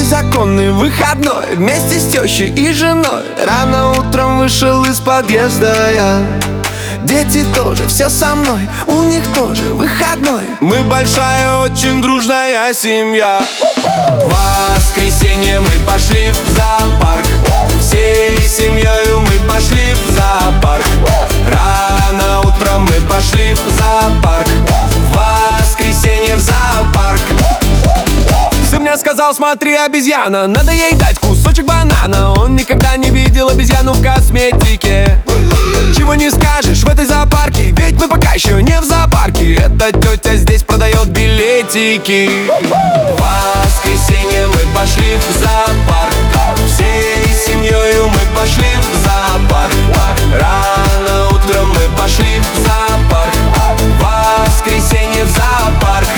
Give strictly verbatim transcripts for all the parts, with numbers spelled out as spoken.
законный выходной вместе с тещей и женой. Рано утром вышел из подъезда я. Дети тоже, все со мной, у них тоже выходной. Мы большая, очень дружная семья. В воскресенье мы пошли в зоопарк. Всей семьей мы пошли в зоопарк. Рано утром мы пошли в зоопарк. В воскресенье в зоопарк. Сын мне сказал: смотри, обезьяна, надо ей дать кусочек банана. Он никогда не видел обезьяну в косметике. Чего не скажешь в этой зоопарке, ведь мы пока еще не в зоопарке. Эта тетя здесь продает билетики. В воскресенье мы пошли в зоопарк. Всей семьей мы пошли в зоопарк. Рано утром мы пошли в зоопарк. В воскресенье в зоопарк.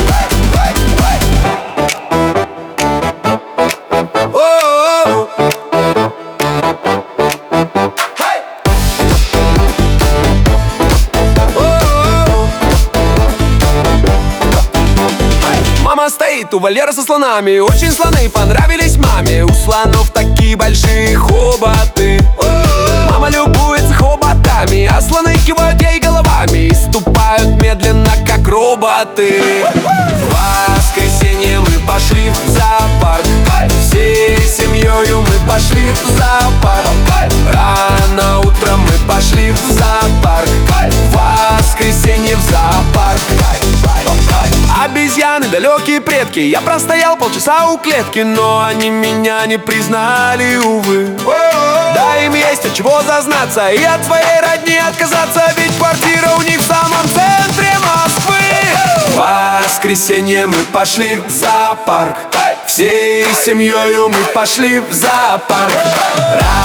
Мама стоит у вольера со слонами. Очень слоны понравились маме. У слонов такие большие хоботы. Мама любуется хоботами, а слоны кивают ей головами и ступают медленно, как роботы. В воскресенье мы пошли в зоопарк. Всей семьей мы пошли в зоопарк. Рано утром мы пошли в зоопарк. В воскресенье в зоопарк. Обезьяны, далекие предки. Я простоял полчаса у клетки, но они меня не признали, увы. Да, им есть от чего зазнаться и от своей родни отказаться, ведь квартира у них в самом центре Москвы. В воскресенье мы пошли в зоопарк. Всей семьей мы пошли в зоопарк.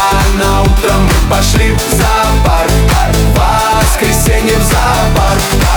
Рано утром мы пошли в зоопарк. В воскресенье в зоопарк.